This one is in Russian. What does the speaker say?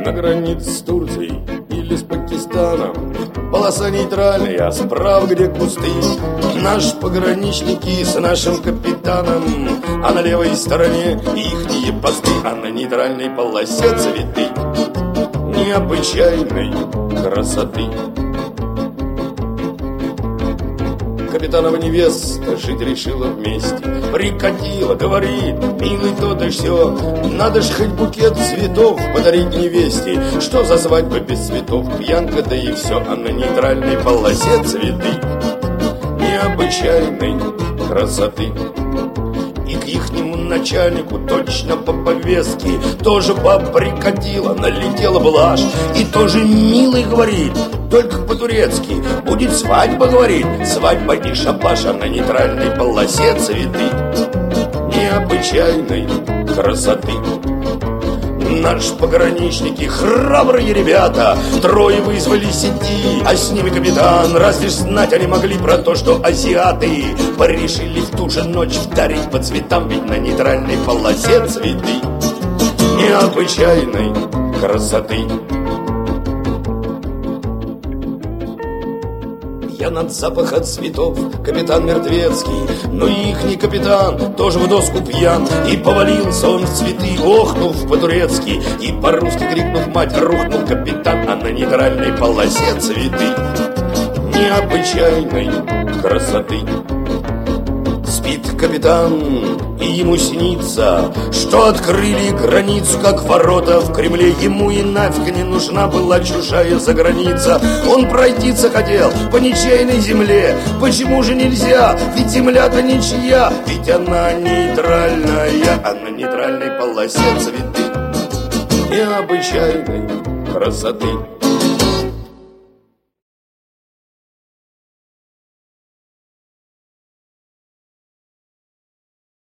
на границе с Турцией или с Пакистаном. Полоса нейтральная, а справа где кусты. Наши пограничники с нашим капитаном, а на левой стороне ихние посты. А на нейтральной полосе цветы необычайной красоты. Капитанова невеста жить решила вместе. Прикатила, говорит, милый, то да сё, надо ж хоть букет цветов подарить невесте. Что за свадьба без цветов, пьянка, да и все. А на нейтральной полосе цветы необычайной красоты. И к ихнему начальнику точно по повестке тоже баба прикатила, налетела блажь. И тоже милый, говорит, только по-турецки. Будет свадьба, говорит, свадьба не шабаш. А на нейтральной полосе цветы необычайной красоты. Наши пограничники, храбрые ребята, трое вызвались идти, а с ними капитан. Разве ж знать они могли про то, что азиаты порешили в ту же ночь вдарить по цветам. Ведь на нейтральной полосе цветы необычайной красоты. Я над запаха цветов, капитан мертвецкий, но ихний капитан тоже в доску пьян. И повалился он в цветы, охнув по-турецки, и по-русски крикнув мать, рухнул капитан. А на нейтральной полосе цветы необычайной красоты. Спит капитан, и ему снится, что открыли границу, как ворота в Кремле. Ему и нафиг не нужна была чужая заграница. Он пройтиться хотел по ничейной земле. Почему же нельзя? Ведь земля-то ничья, ведь она нейтральная. А на нейтральной полосе цветы необычайной красоты.